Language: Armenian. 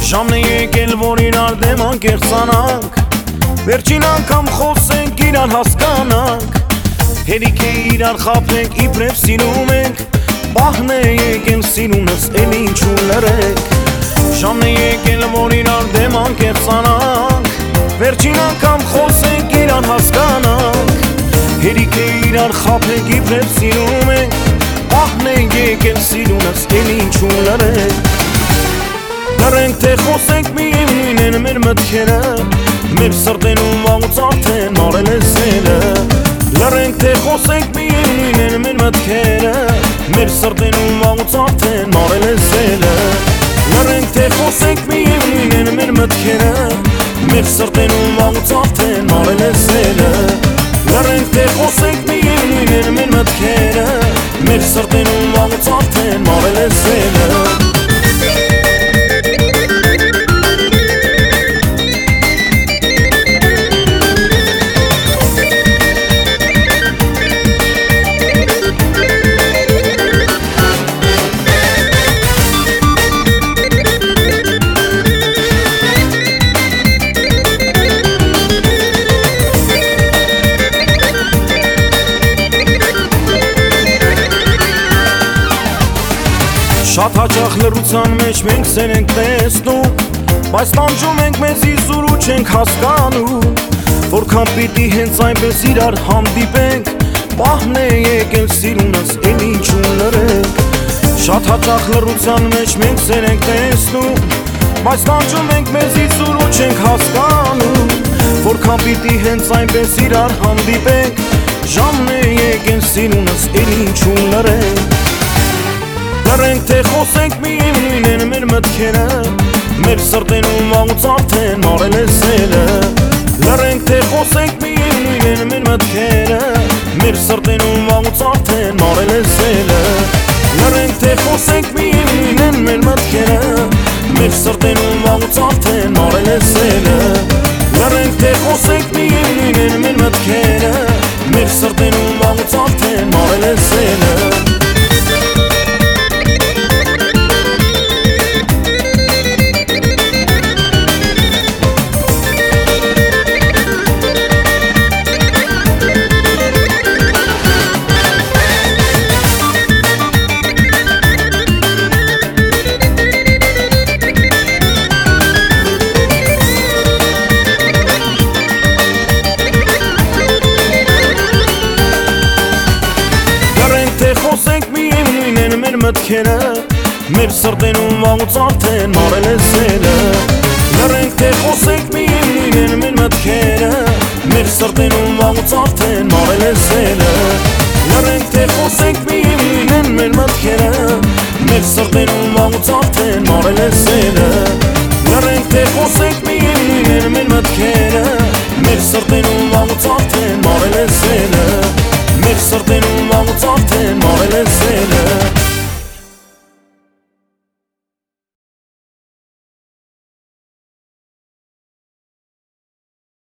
Ժամն է եկել, որ իրար դեմ անկեղծանանք, վերջին անգամ խոսենք, իրար հասկանանք, հերիք է իրար խաբենք, իբրև սիրում ենք, պահն է եկել սիրունս, էլ ինչու լրենք։ Ժամն է եկել, որ իրար դեմ անկեղծանանք, վերջին անգամ խոսենք, իրար հասկանանք, հերիք է իրար խաբենք, իբրև սիրում ենք, պահն է եկել սիրունս, էլ ինչու լրենք։ Լրենք թե խոսենք միևնույն են մեր մտքերը, մեր սրտենում վաղուց արդեն մարել է սերը։ Լրենք թե խոսենք միևնույն են մեր մտքերը, մեր սրտենում վաղուց արդեն մարել է սերը։ Լրենք թե խոսենք միևնույն են մեր մտքերը, մեր սրտենում վաղուց արդեն մարել է սերը։ Լրենք թե խոսենք միևնույն են մեր մտքերը, մեր սրտենում վաղուց արդեն մարել է սերը։ Շատ հաճախ լռության մեջ մենք սեր ենք տեսնում, բայց տանջում ենք մեզի զուրու չենք հասկանում, որքան պիտի հենց այնպես իրար հանդիպենք, պահն է եկել սիրունս, էլ ինչու լրենք։ Շատ հաճախ լռության մեջ մենք սեր ենք տեսնում, բայց տանջում ենք մեզի զուրու չենք հասկանում, որքան պիտի հենց այնպես իրար հանդիպենք, ժամն է եկել սիրունս, էլ ինչու լրենք։ Լրենք թե խոսենք միևնույն են մեր մտքերը, մեր սրտենում վաղուց արդեն մարել է սերը։ Լրենք թե խոսենք միևնույն են մեր մտքերը, մեր սրտենում վաղուց արդեն մարել է սերը։ Լրենք թե խոսենք միևնույն են մեր մտքերը, մեր սրտենում վաղուց արդեն մարել է սերը։ Լրենք թե խոսենք միևնույն են մեր մտքերը, մեր սրտենում վաղուց արդեն մարել է սերը։ Մտքերը մեր սրտենում վաղուց արդեն մարել է սերը։ Լրենք թե խոսենք միևնույն են մեր մտքերը, մեր սրտենում վաղուց արդեն մարել է սերը։ Լրենք թե խոսենք միևնույն են մեր մտքերը, մեր սրտենում վաղուց արդեն մարել է սերը։ Լրենք թե խոսենք միևնույն են մեր մտքերը, մեր սրտենում վաղուց արդեն մարել է սերը։ Մեր սրտենում վաղուց արդեն մարել է սերը։